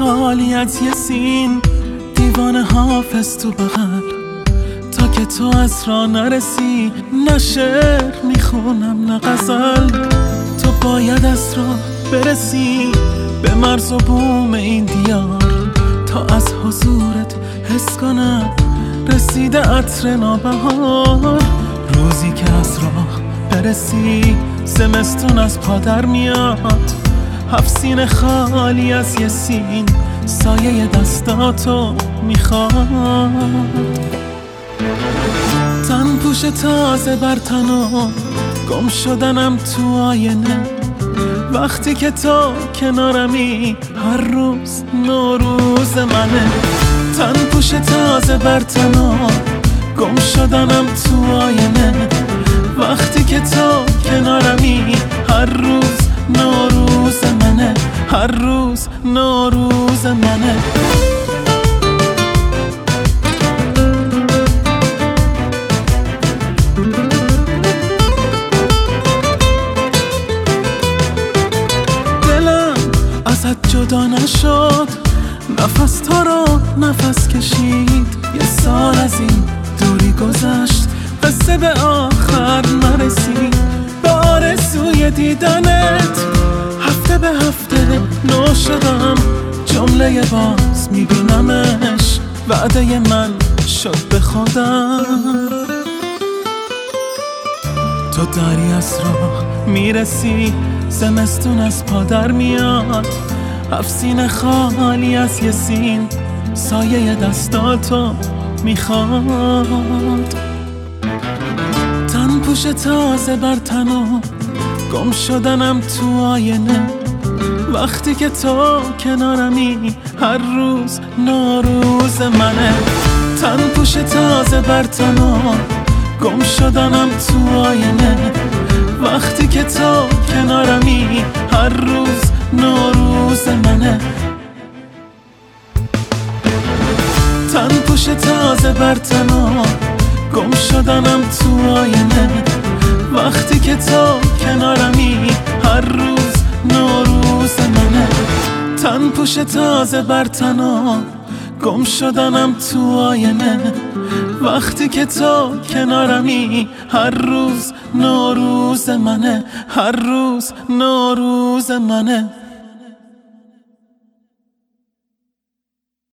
خالی از یه سین، دیوانه حافظ تو بغل، تا که تو از راه نرسی. نه شعر میخونم نه غزل، تو باید از راه برسی به مرز و بوم این دیار، تا از حضورت حس کنم رسیده عطر نابهار. روزی که از راه برسی زمستون از پادر میاد، 7 سینه خالی از یه سین، سایه دستاتو میخواد. تن پوش تازه بر تنو، گم شدنم تو آینه، وقتی که تو کنارمی هر روز نوروز منه. تن پوش تازه بر تنو، گم شدنم تو آینه، وقتی که تو کنارمی هر روز نوروز منه، هر روز نوروز منه. دلم ازت جدا نشد، نفس تو رو نفس کشید، یه سال از این دوری گذشت، قصه به آخر نرسید. به آرزوی دیدنت هفته به هفته نو شدم، جمله باز میبینمش، وعده من شد به خودم. تو داری از راه میرسی، زمستون از پادر میاد، 7 سینه خالی از یه سین، سایه دستاتو میخواد. تن پوش تازه بر تنو، گم شدنم تو آینه، وقتی که تو کنارمی هر روز نوروز منه. تن پوش تازه بر تنو، گم شدنم تو آینه، وقتی که تو کنارمی هر روز نوروز منه. تن پوش تازه بر تنو، گم شدنم تو آینه، وقتی که تو کنارمی هر روز نوروز منه. تن پوش تازه بر تنو، گم شدنم تو آینه، وقتی که تو کنارمی هر روز نوروز منه، هر روز نوروز منه.